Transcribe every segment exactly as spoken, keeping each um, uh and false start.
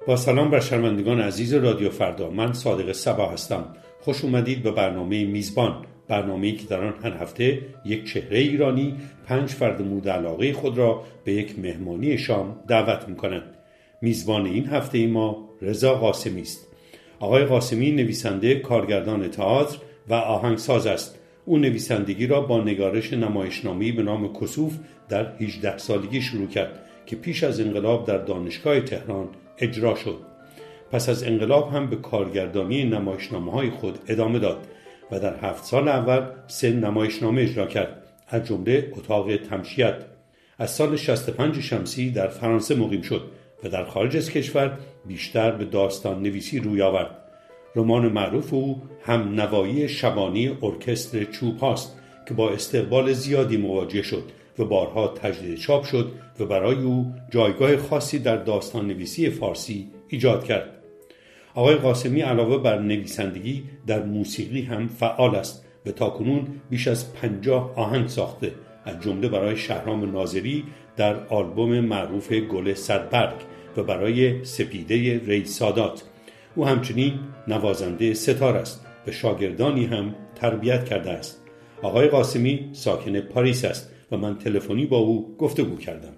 با سلام بر شنوندگان عزیز رادیو فردا، من صادق صبا هستم. خوش اومدید به برنامه میزبان، برنامه‌ای که در آن هر هفته یک چهره ایرانی پنج فرد مورد علاقه خود را به یک مهمانی شام دعوت می‌کنند. میزبان این هفته ما رضا قاسمی است. آقای قاسمی نویسنده، کارگردان تئاتر و آهنگساز است. او نویسندگی را با نگارش نمایشنامه‌ای به نام کسوف در هجده سالگی شروع کرد که پیش از انقلاب در دانشگاه تهران اجرا شد. پس از انقلاب هم به کارگردانی نمایشنامه‌های خود ادامه داد و در هفت سال اول سه نمایشنامه اجرا کرد، از جمله اتاق تمشیت. از سال شصت و پنج شمسی در فرانسه مقیم شد و در خارج از کشور بیشتر به داستان نویسی روی آورد. رمان معروف او هم نوایی شبانی ارکستر چوب هاست که با استقبال زیادی مواجه شد و بارها تجدید چاپ شد و برای او جایگاه خاصی در داستان نویسی فارسی ایجاد کرد. آقای قاسمی علاوه بر نویسندگی در موسیقی هم فعال است و تاکنون بیش از پنجاه آهنگ ساخته، از جمله برای شهرام ناظری در آلبوم معروف گل صدبرگ و برای سپیده رئیس سادات. او همچنین نوازنده ستار است و شاگردانی هم تربیت کرده است. آقای قاسمی ساکن پاریس است و من تلفنی با او گفتگو کردم.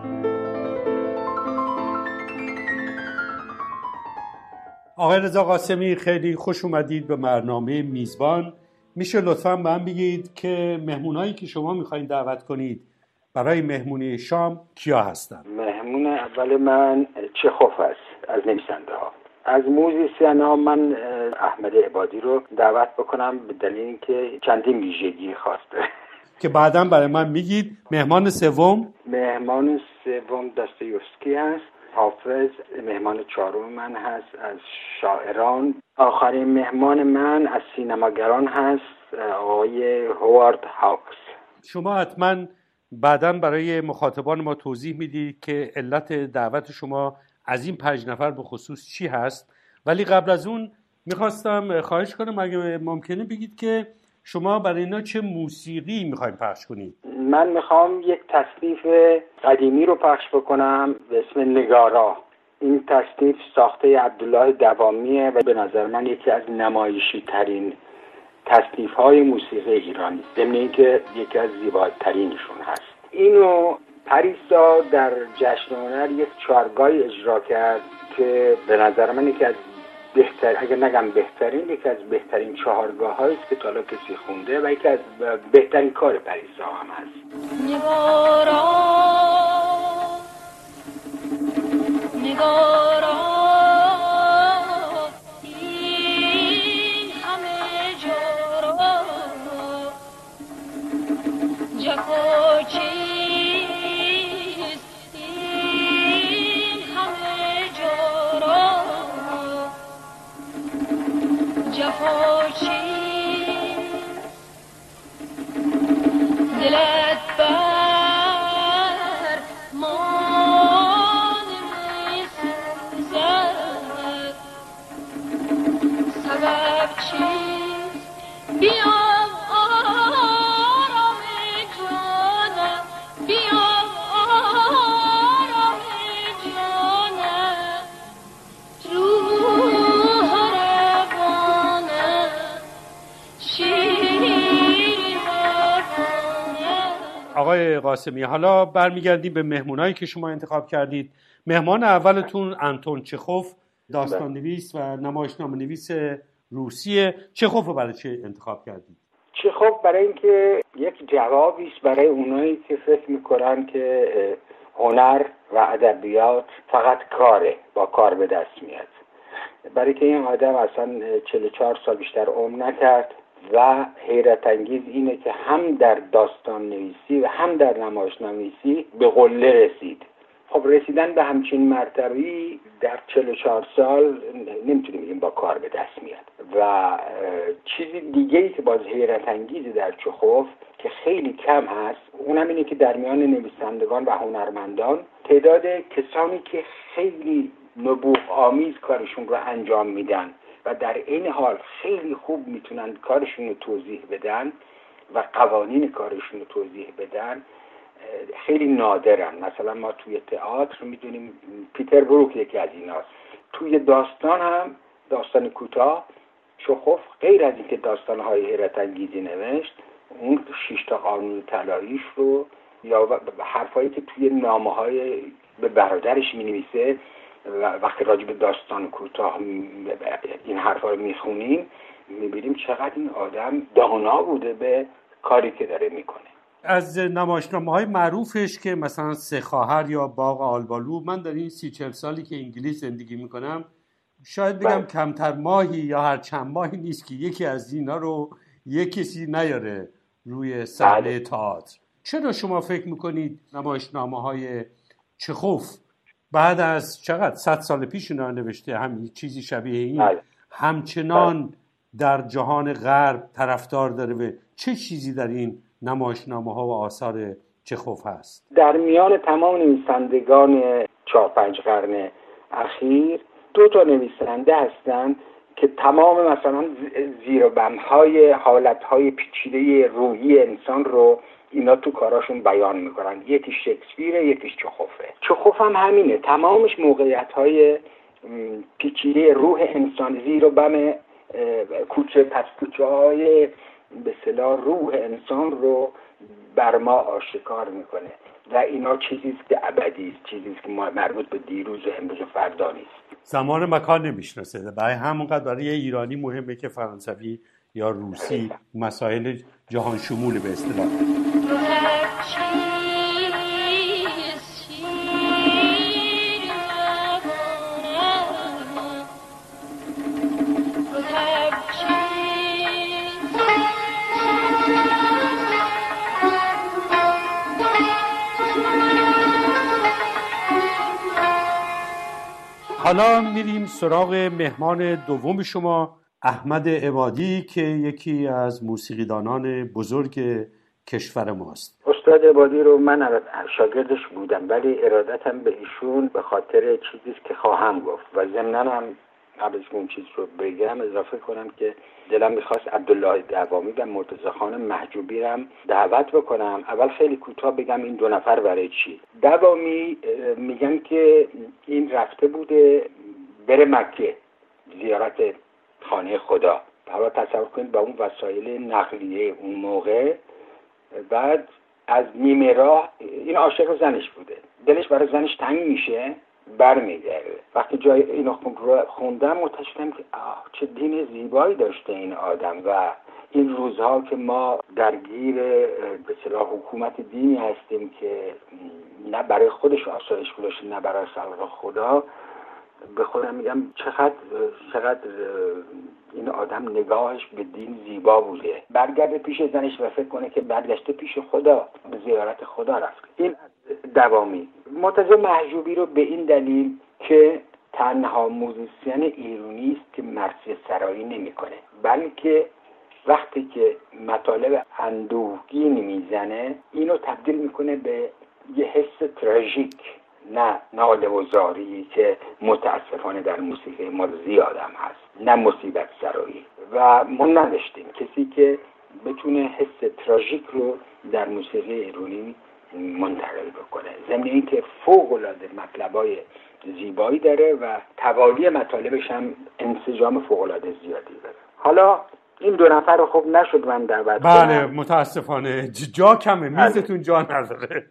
آقای رضا قاسمی، خیلی خوش اومدید به برنامه میزبان. میشه لطفاً به من بگید که مهمونایی که شما میخواین دعوت کنید برای مهمونی شام کیا هستن؟ مهمون اول من چخوف است از نویسنده ها. از موزیسین ها من احمد عبادی رو دعوت بکنم به دلیل اینکه چندین ویژگی خاص داره که بعداً برای من میگید. مهمان سوم مهمان سوم داستایوفسکی هست. حافظ مهمان چهارم من هست از شاعران. آخرین مهمان من از سینماگران هست، آقای هوارد هاوکس. شما حتما بعداً برای مخاطبان ما توضیح میدید که علت دعوت شما از این پنج نفر به خصوص چی هست، ولی قبل از اون میخواستم خواهش کنم اگه ممکنه بگید که شما برای اینا چه موسیقی میخواین پخش کنید. من میخوام یک تصنیف قدیمی رو پخش بکنم به اسم نگارا. این تصنیف ساخته عبدالله دوامیه و به نظر من یکی از نمایشی ترین تصنیف های موسیقی ایرانی است، ضمن اینکه یکی از زیباترینشون هست. اینو پریسا در جشن هنر یک چهارگاهی اجرا کرد که به نظر من یکی از بهتر، اگر نگم بهترین، یکی از بهترین چهارگاه هایی است که تا حالا کسی خونده و یکی از بهترین کار پریسا هم هست. نگارا نگارا این همه جارا جفا چیست این همه جارا جفا چیست دلت بر ما نمی‌سوزد سبب چیست بیا آرام جانم بیا آرام جانم روح روانم شیرین روانم. آقای قاسمی، حالا برمیگردیم به مهمونایی که شما انتخاب کردید. مهمان اولتون انتون چخوف، داستان نویس و نمایشنامه نویس روسیه. چخوف رو برای چه انتخاب کردید؟ چخوف برای اینکه یک جوابی است برای اونایی که فکر میکنن که هنر و ادبیات فقط کاره، با کار به دست میاد. برای که این آدم اصلا چهل و چهار سال بیشتر عمر نکرد و حیرت انگیز اینه که هم در داستان نویسی و هم در نمایشنامه نویسی به قله رسید. خب رسیدن به همچین مرتبه‌ای در چهل و چهار سال نمیتونیم بگیم با کار به دست میاد. و چیزی دیگه‌ای که باز حیرت انگیزی در چخوف که خیلی کم هست، اونم اینه که در میان نویسندگان و هنرمندان تعداد کسانی که خیلی نبوغ آمیز کارشون رو انجام میدن و در این حال خیلی خوب میتونن کارشون رو توضیح بدن و قوانین کارشون رو توضیح بدن خیلی نادرن. مثلا ما توی تئاتر میدونیم پیتر بروک یکی از ایناست. توی داستان هم داستان کوتاه چخوف غیر از اینکه داستان‌های حیرت انگیزی نوشت، اون شش تا قانون طلاییش رو یا حرفایی که توی نامه‌های به برادرش می‌نویسه وقتی راجع به داستان کوتاه این حرفا رو میخونیم میبینیم چقدر این آدم دانا بوده به کاری که داره میکنه. از نمایشنامه‌های معروفش که مثلا سه خواهر یا باغ آلبالو، من در این سی چل سالی که انگلیس زندگی میکنم شاید بگم بله. کمتر ماهی یا هر چند ماهی نیست که یکی از اینا رو یک کسی نیاره روی صحنه بله. تئاتر. چرا شما فکر میکنید نمایشنامه‌های چخوف بعد از چقدر صد سال پیش اونا نوشته هم چیزی شبیه این بله. همچنان بله. در جهان غرب طرفدار داره و چه چیزی در این نمایشنامه‌ها و آثار چخوف هست؟ در میان تمام نویسندگان چهار پنج قرن اخیر دو تا نویسنده هستن که تمام مثلا زیر و بم‌های حالت‌های پیچیده روحی انسان رو اینا تو کاراشون بیان میکنن. یکی شکسپیره، یکیش چخوفه. چخوف هم همینه، تمامش موقعیت‌های پیچیده روح انسان، زیر و بم کوچه پس کوچه های به اصطلاح روح انسان رو بر ما آشکار میکنه و اینا چیزیست که ابدی است، چیزیست که مربوط به دیروز و امروز و فردا نیست، زمان مکان نمیشناسه. برای همونقدر برای ایرانی مهمه که فرانسوی یا روسی مسائل جهان شمول به اصطلاح حالا میریم سراغ مهمان دوم شما، احمد عبادی که یکی از موسیقیدانان بزرگ کشور ماست. استاد عبادی رو من شاگردش بودم ولی ارادتم به ایشون به خاطر چیزی که خواهم گفت و ضمناً هم قبل از اون چیز رو بگم اضافه کنم که دلم میخواست عبدالله دوامی و مرتضی خان محجوبی رو هم دعوت بکنم. اول خیلی کوتاه بگم این دو نفر برای چی. دوامی میگن که این رفته بوده بره مکه زیارت خانه خدا. حالا تصور کنید با اون وسایل نقلیه اون موقع، بعد از نیمه راه این عاشق زنش بوده، دلش برای زنش تنگ میشه، برمیگرده. وقتی جای اینو خوندم متأسفم که آه چه دین زیبایی داشته این آدم و این روزها که ما درگیر به اصطلاح حکومت دینی هستیم که نه برای خودش آسایش باشه نه برای خلق خدا، به خودم میگم چقدر چقدر این آدم نگاهش به دین زیبا بوده. برگرده پیش زنش و فکر کنه که برگشته پیش خدا، به زیارت خدا رفت. این دوامی. مرتضی محجوبی رو به این دلیل که تنها موزیسین ایرانی است که مرثیه سرایی نمیکنه، بلکه وقتی که مطالب اندوهگین میزنه اینو تبدیل میکنه به یه حس تراژیک، نه ناله و زاری که متاسفانه در موسیقی ما زیاد هم هست، نه مصیبت سرایی. و ما نداشتیم کسی که بتونه حس تراژیک رو در موسیقی ایرانی منتقل بکنه، ضمن اینکه فوق العاده مطلبای زیبایی داره و توالی مطالبش هم انسجام فوق العاده زیادی داره. حالا این دو نفر رو خوب نشد من دعوت کنم. بله متاسفانه جا کمه، میزتون جا نداره.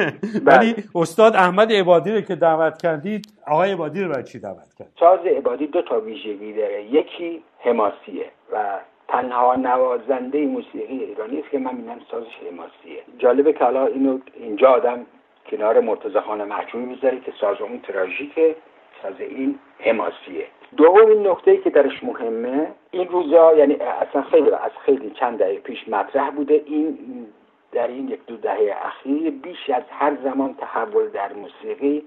ولی استاد احمد عبادی رو که دعوت کردید، آقای عبادی رو برای چی دعوت کرد؟ ساز عبادی دو تا ویژگی داره، یکی حماسیه و تنها نوازنده موسیقی ایرانی است که من می‌بینم سازش حماسیه. جالبه که حالا اینو اینجا آدم کنار مرتضی خان محجوبی میذاره که ساز اون تراژیکه، ساز این حماسیه. دومین نکته‌ای که درش مهمه این روزا، یعنی اصلا خیلی از خیلی چند دهه پیش مطرح بوده، این در این یک دو دهه اخیر بیش از هر زمان تحول در موسیقی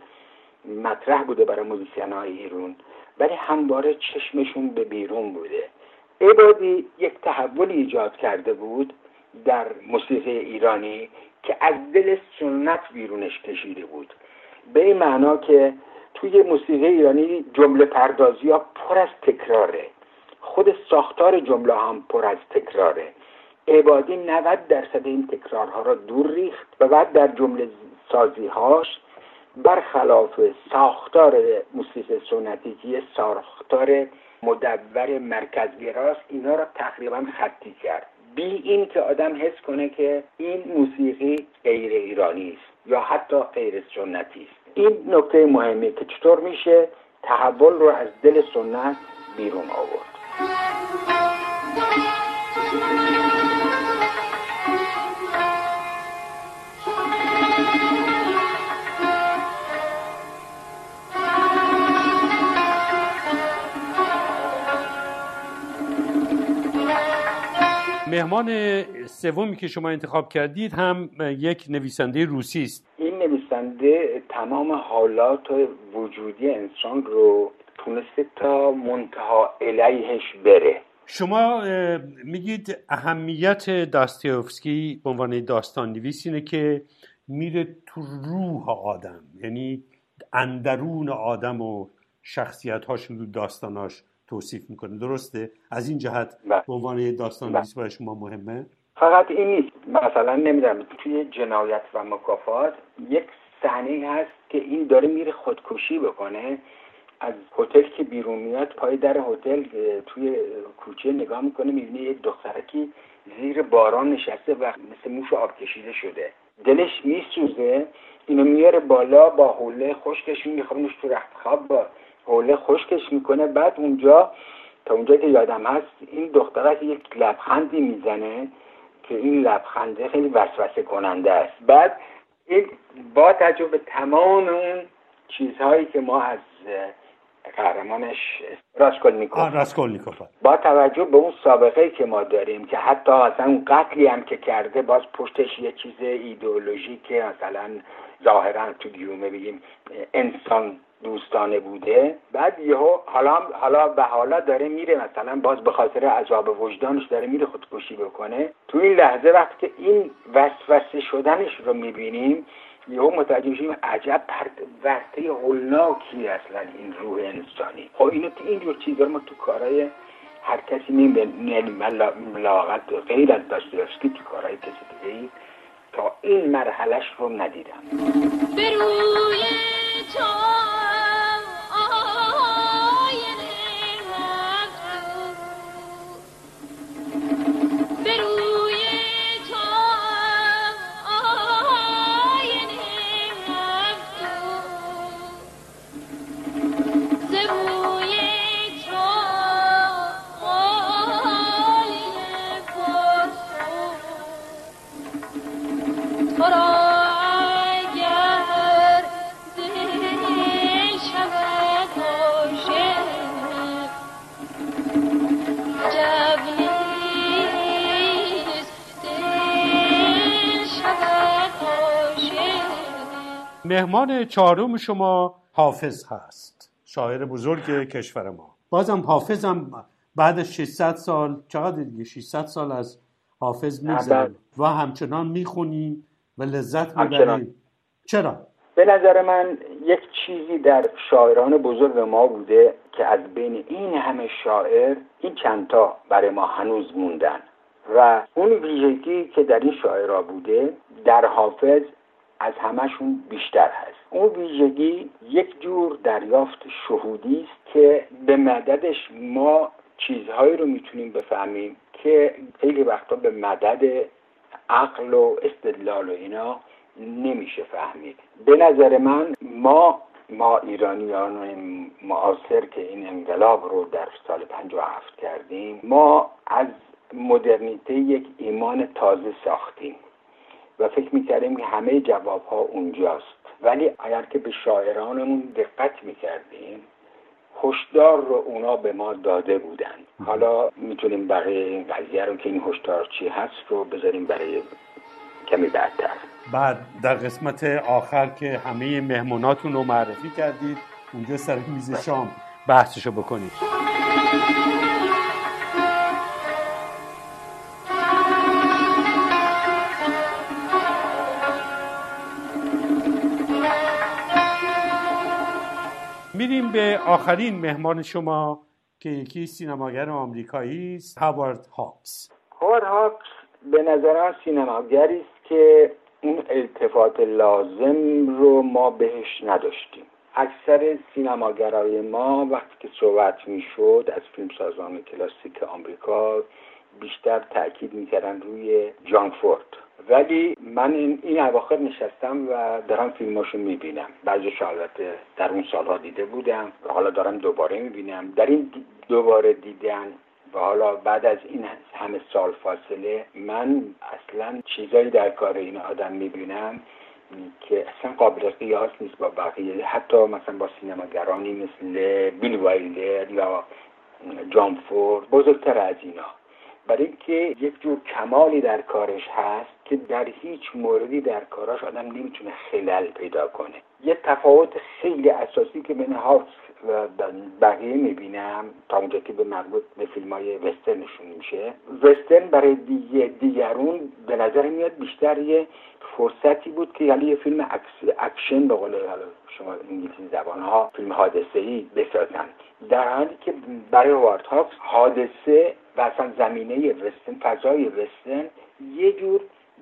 مطرح بوده برای موزیسین‌های ایران، ولی همواره چشمشون به بیرون بوده. عبادی یک تحولی ایجاد کرده بود در موسیقی ایرانی که از دل سنت بیرونش کشیده بود، به این معنا که توی موسیقی ایرانی جمله پردازی ها پر از تکراره، خود ساختار جمله هم پر از تکراره. عبادی نود درصد این تکرارها را دور ریخت و بعد در جمله سازیهاش برخلاف ساختار موسیقی سنتی که ساختار مدور مرکزگراست، اینا را تقریبا خطی کرد، بی این که آدم حس کنه که این موسیقی غیر ایرانی است یا حتی غیر سنتی است. این نکته مهمه که چطور میشه تحول رو از دل سنت بیرون آورد. مهمان سومی که شما انتخاب کردید هم یک نویسنده روسی است. این نویسنده تمام حالات وجودی انسان رو تونسته تا منتها علیهش بره. شما میگید اهمیت داستایوفسکی به عنوان داستان نویس اینه که میره تو روح آدم، یعنی اندرون آدم و شخصیت‌هاش رو داستاناش توصیف میکنه، درسته؟ از این جهت به عنوان داستان نویس برای شما مهمه؟ فقط این نیست. مثلا نمیدونم توی جنایت و مکافات یک صحنه هست که این داره میره خودکشی بکنه، از هتل که بیرون میاد پای در هتل توی کوچه نگاه میکنه، میبینه یک دخترکی زیر باران نشسته و مثل موش آب کشیده شده، دلش میسوزه، اینو میاره بالا با حوله خشکش میخوابونش تو رخت خواب، با حوله خشکش میکنه. بعد اونجا تا اونجا که یادم هست این دخترک یک لبخندی میزنه که این لبخنده خیلی وسوسه کننده است. بعد این با تجربه تمام اون چیزهایی که ما از قهرمانش راسکولنیکوف راسکولنیکوف با توجه به اون سابقه‌ای که ما داریم که حتی اصلا اون قتلی هم که کرده باز پشتش یه چیز ایدئولوژیکه مثلا ظاهرا تو گیومه بگیم انسان دوستانه بوده، بعد یهو حالا حالا به حالا داره میره مثلا باز به خاطر عذاب وجدانش داره میره خودکشی بکنه. تو این لحظه وقتی که این وسوسه شدنش رو میبینیم یهو متوجه میشیم عجب ورطه هولناکی اصلا این روح انسانی. خب اینو اینجور چیزا ما تو کارهای هر کسی نمیبینیم، ملاقات غیر از داستایوفسکی تو کارهای کسی دیگه تا این مرحلهش رو ندیدم. بروی تو مهمان چهارم شما حافظ هست، شاعر بزرگ کشور ما. بازم حافظ هم بعد از ششصد سال، چقدر دیگه ششصد سال از حافظ می‌گذره و همچنان میخونیم و لذت میبریم. چرا؟ به نظر من یک چیزی در شاعران بزرگ ما بوده که از بین این همه شاعر این چندتا برای ما هنوز موندن و اون ویژگی که در این شاعرها بوده در حافظ از همشون بیشتر هست. اون ویژگی یک جور دریافت شهودی است که به مددش ما چیزهایی رو میتونیم بفهمیم که خیلی وقتا به مدد عقل و استدلال و اینا نمیشه فهمید. به نظر من ما ما ایرانیان معاصر که این انقلاب رو در سال پنجاه و هفت کردیم، ما از مدرنیته یک ایمان تازه ساختیم و فکر میکردیم که همه جوابها اونجاست، ولی اگر که به شاعرانمون دقت میکردیم هشدار رو اونا به ما داده بودن. حالا میتونیم بقیه این قضیه رو که این هشدار چی هست رو بذاریم برای کمی بعدتر. بعد در قسمت آخر که همه مهموناتون رو معرفی کردید اونجا سر میز شام بحثشو بکنید. میریم به آخرین مهمان شما که یکی سینماگر آمریکایی است، هاوارد هاکس. هاوارد هاکس به نظرم سینماگری است که اون التفات لازم رو ما بهش نداشتیم. اکثر سینماگرای ما وقتی که صحبت میشد از فیلمسازان کلاسیک آمریکا بیشتر تاکید میکردن روی جان فورد، ولی من این, این اواخر نشستم و دارم فیلماشو میبینم. بعضیش البته در اون سالها دیده بودم و حالا دارم دوباره میبینم. در این دوباره دیدن و حالا بعد از این همه سال فاصله من اصلا چیزایی در کار این آدم میبینم که اصلا قابل قیاس نیست با بقیه، حتی مثلا با سینماگرانی مثل بیل وایلدر یا جان فورد، بزرگتر از اینا. برای اینکه یک جور کمالی در کارش هست که در هیچ موردی در کاراش آدم نمیتونه خلل پیدا کنه. یه تفاوت خیلی اساسی که بین هاکس و بقیه میبینم تا اونجا که به مربوط به فیلمای وسترنشون میشه، وسترن برای دیگه دیگرون به نظر میاد بیشتر یه فرصتی بود که یعنی یه فیلم اکشن به قول شما انگلیسی زبان ها فیلم حادثه‌ای بسازن، در حالی که برای هاوارد هاکس حادثه و اصلا زمینه وسترن، فضای وسترن یه جور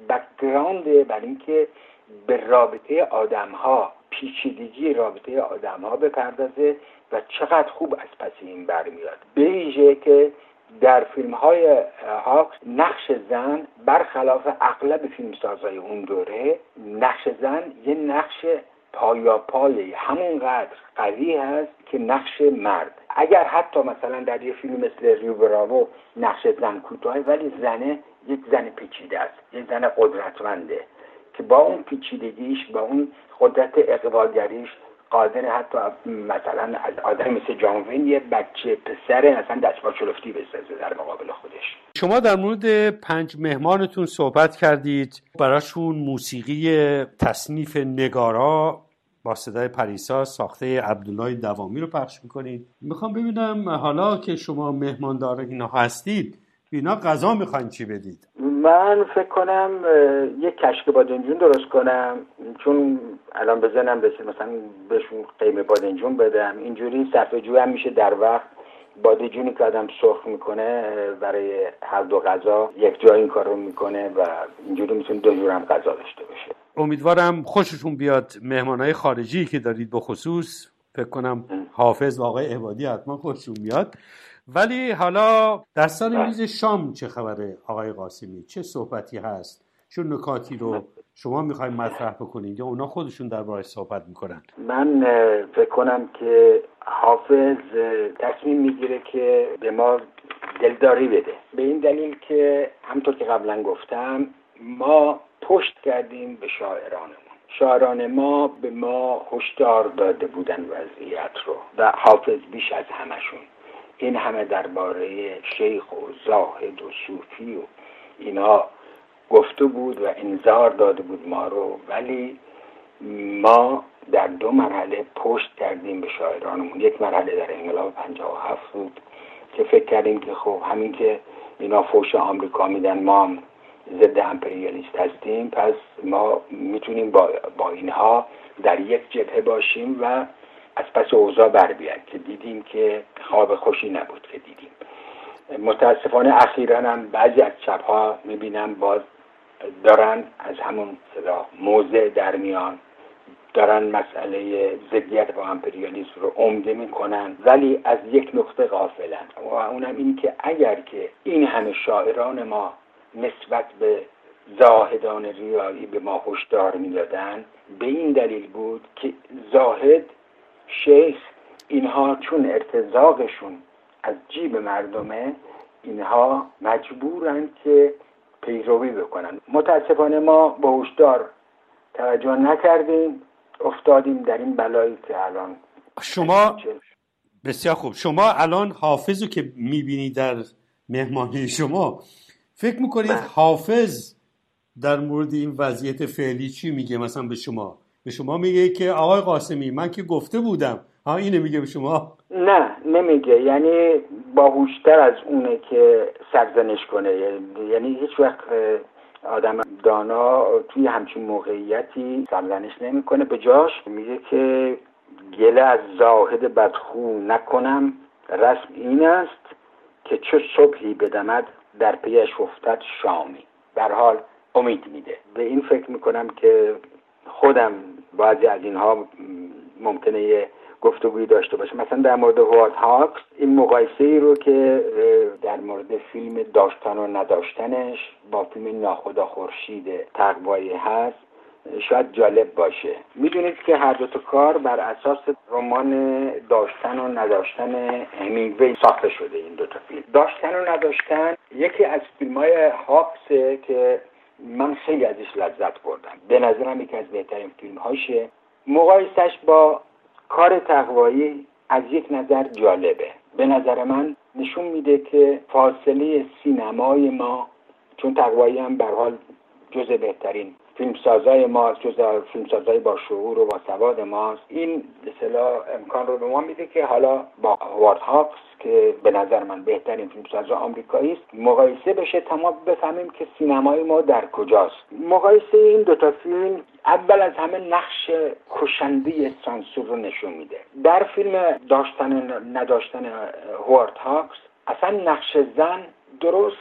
بک‌گراند برای اینکه به رابطه آدم‌ها، پیچیدگی رابطه آدم‌ها بپردازه و چقدر خوب از پس این برمیاد. به ویژه که در فیلم‌های هاکس نقش زن برخلاف اغلب فیلمسازهای اون دوره، نقش زن یه نقش پایاپای همونقدر قوی هست که نقش مرد. اگر حتی مثلا در یه فیلم مثل ریو براوو نقش زن کوتاه، ولی زنه یک زن پیچیده است، یک زن قدرتمنده که با اون پیچیدگیش، با اون قدرت اقواگریش قادر حتی مثلا از آدم مثل جان وین یه بچه پسر مثلا دستمال چلفتی بسازه در مقابل خودش. شما در مورد پنج مهمانتون صحبت کردید، براشون موسیقی تصنیف نگارا با صدای پریسا ساخته عبدالله دوامی رو پخش میکنید. میخوام ببینم حالا که شما مهماندار اینا هستید، اینا غذا میخواین چی بدید؟ من فکر کنم یک کشک بادنجون درست کنم، چون الان بزنم بشه مثلا بهشون قیمه بادنجون بدم. اینجوری صرفه جوی هم میشه در وقت. بادنجونی که آدم سرخ میکنه برای هر دو غذا یک جای این کار رو میکنه و اینجوری میتونه دو جور هم غذا داشته باشه. امیدوارم خوششون بیاد. مهمانای خارجی که دارید به خصوص فکر کنم حافظ و آقای عبادی حتما خوششون بیاد. ولی حالا در سر میز شام چه خبره آقای قاسمی؟ چه صحبتی هست؟ چه نکاتی رو شما میخواید مطرح بکنید یا اونا خودشون درباره‌اش صحبت میکنن؟ من فکر کنم که حافظ تصمیم میگیره که به ما دلداری بده، به این دلیل که همونطور که قبلا گفتم ما پشت کردیم به شاعرانمون. شاعران ما به ما هشدار داده بودن وضعیت رو و حافظ بیش از همشون. این همه درباره شیخ و زاهد و صوفی و اینا گفته بود و انذار داده بود ما رو، ولی ما در دو مرحله پشت کردیم به شاعرانمون. یک مرحله در انقلاب پنجاه و هفت بود که فکر کردیم که خب همین که اینا فوش آمریکا میدن ما هم ضد امپریالیست هستیم، پس ما میتونیم با, با اینها در یک جبهه باشیم و از پس اوضاع بر بیایم، که دیدیم که خواب خوشی نبود که دیدیم. متاسفانه اخیراً هم بعضی از چپ‌ها میبینم باز دارن از همون صدا موضع در میان، دارن مسئله ضدیت با امپریالیسم رو عمده میکنن، ولی از یک نقطه غافلن و اونم این که اگر که این همه شاعران ما نسبت به زاهدان ریایی به ما هشدار میدادن، به این دلیل بود که زاهد، شیخ، اینها چون ارتزاقشون از جیب مردمه، اینها مجبورن که پیروی بکنن. متاسفانه ما با هشدار توجه نکردیم، افتادیم در این بلایی که الان. شما بسیار خوب، شما الان حافظو که میبینید در مهمانی شما، فکر میکنید حافظ در مورد این وضعیت فعلی چی میگه؟ مثلا به شما به شما میگه که آقای قاسمی من که گفته بودم، ها اینه میگه به شما؟ نه نمیگه، یعنی باهوشتر از اونه که سرزنش کنه. یعنی هیچ وقت آدم دانا توی همچین موقعیتی سرزنش نمیکنه، به جاش میگه که گله از زاهد بدخو نکنم، رسم این است که چه صبحی بدمد در پیش افتد شامی. به هر حال امید میده. به این فکر میکنم که خودم بعضی از اینها ممکنه یه گفتگویی داشته باشه. مثلا در مورد هوارد هاکس این مقایسه ای رو که در مورد فیلم داشتن و نداشتنش با فیلم ناخدا خورشید تقوایی هست شاید جالب باشه. میدونید که هر دو تا کار بر اساس رمان داشتن و نداشتن همینگوی ساخته شده. این دو تا فیلم داشتن و نداشتن یکی از فیلم‌های هاکسه که من خیلی ازش لذت بردم. به نظرم یکی از بهترین فیلم‌هاشه. مقایسش با کار تقوایی از یک نظر جالبه. به نظر من نشون میده که فاصله سینمای ما، چون تقوایی هم به هر حال جزء بهترین فیلمسازای ماست، جزء فیلمسازای با شعور و با سواد ماست، این به اصطلاح امکان رو به ما میده که حالا با هوارد هاکس که به نظر من بهترین فیلمساز آمریکایی است مقایسه بشه تا ما بفهمیم که سینمای ما در کجاست. مقایسه این دو تا فیلم اول از همه نقش کشنده سانسور رو نشون میده. در فیلم داشتن نداشتن هوارد هاکس اصلا نقش زن درست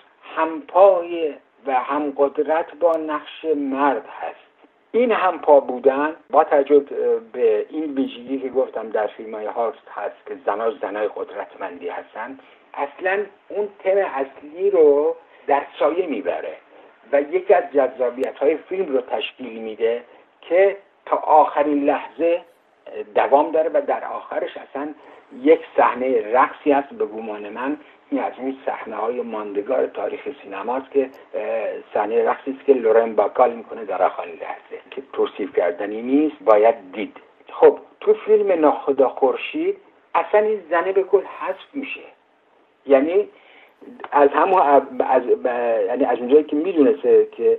همپای و هم قدرت با نقش مرد هست. این همپا بودن با توجه به این ویژگی که گفتم در فیلم‌های هاکس هست که زنها زنای قدرتمندی هستن، اصلا اون تم اصلی رو در سایه میبره و یکی از جذابیت‌های فیلم رو تشکیل میده که تا آخرین لحظه دوام داره و در آخرش اصلا یک صحنه رقصی هست. به گمان من این از این صحنه‌های ماندگار تاریخ سینماست که صحنه رقصی است که لورن باکال میکنه در آخرین لحظه که توصیف کردنی نیست، باید دید. خب تو فیلم ناخدا خورشید اصلا این زنه به کل حذف میشه. یعنی از همون از یعنی از اونجایی که میدونسته که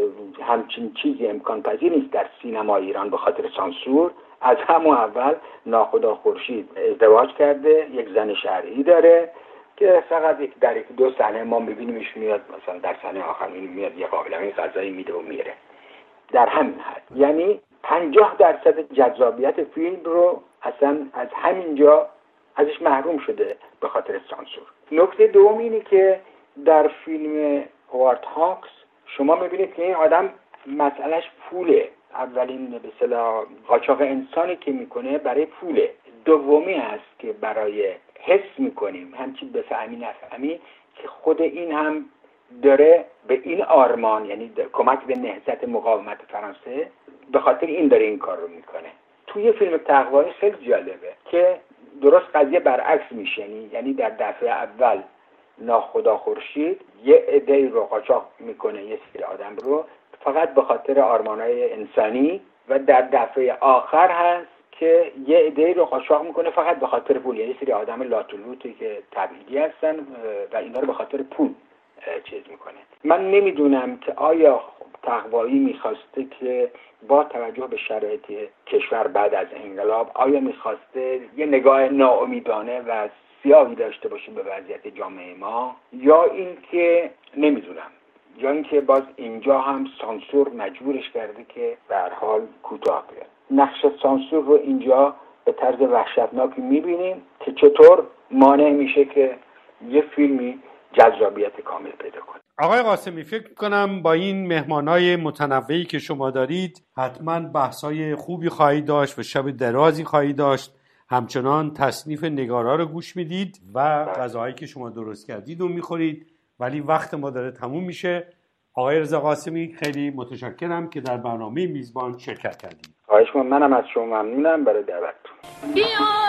همچین چیزی امکان پذیر نیست در سینما ایران به خاطر سانسور، از همون اول ناخدا خورشید ازدواج کرده، یک زن شرعی داره که فقط در یک دو صحنه ما می‌بینیمش میاد، مثلا در صحنه آخر میاد یه قابلمه غذایی میده و میره. در همین حد یعنی پنجاه درصد جذابیت فیلم رو اصلا از همینجا ازش محروم شده به خاطر سانسور. نکته دوم اینه که در فیلم هوارد هاکس شما می‌بینید که این آدم مسئلهش پوله. اولین به اصطلاح قاچاق انسانی که میکنه برای پوله. دومی هست که برای حس میکنیم همچی بفهمی نفهمی که خود این هم داره به این آرمان، یعنی کمک به نهضت مقاومت فرانسه، به خاطر این داره این کار رو میکنه. توی فیلم تقوایی خیلی جالبه که درست قضیه برعکس میشه. یعنی در دفعه اول ناخدا خورشید یه عده‌ای رو قاچاق میکنه، یه سری آدم رو فقط به خاطر آرمان‌های انسانی، و در دفعه آخر هست که یه عده‌ای رو قاچاق میکنه فقط به خاطر پول. یعنی سری آدم لاتولوتی که تبعیدی هستن و اینا رو به خاطر پول چیز میکنه. من نمیدونم که آیا تقوایی میخواسته که با توجه به شرایط کشور بعد از انقلاب آیا میخواسته یه نگاه ناامیدانه و سیاهی داشته باشه به وضعیت جامعه ما، یا اینکه نمیدونم، یا اینکه باز اینجا هم سانسور مجبورش کرده که به هر حال کوتاه بیاد. نقش سانسور رو اینجا به طرز وحشتناکی میبینیم که چطور مانع میشه که یه فیلمی جذابیت کامل پیدا کنه. آقای قاسمی، فکر کنم با این مهمانای متنوعی که شما دارید حتما بحثای خوبی خواهید داشت و شب درازی خواهید داشت. همچنان تصنیف نگارا رو گوش میدید و غذاهایی که شما درست کردید رو میخورید، ولی وقت ما داره تموم میشه. آقای رضا قاسمی، خیلی متشکرم که در برنامه میزبان شرکت کردید. خواهش می‌کنم. منم از شما ممنونم برای دعوتتون.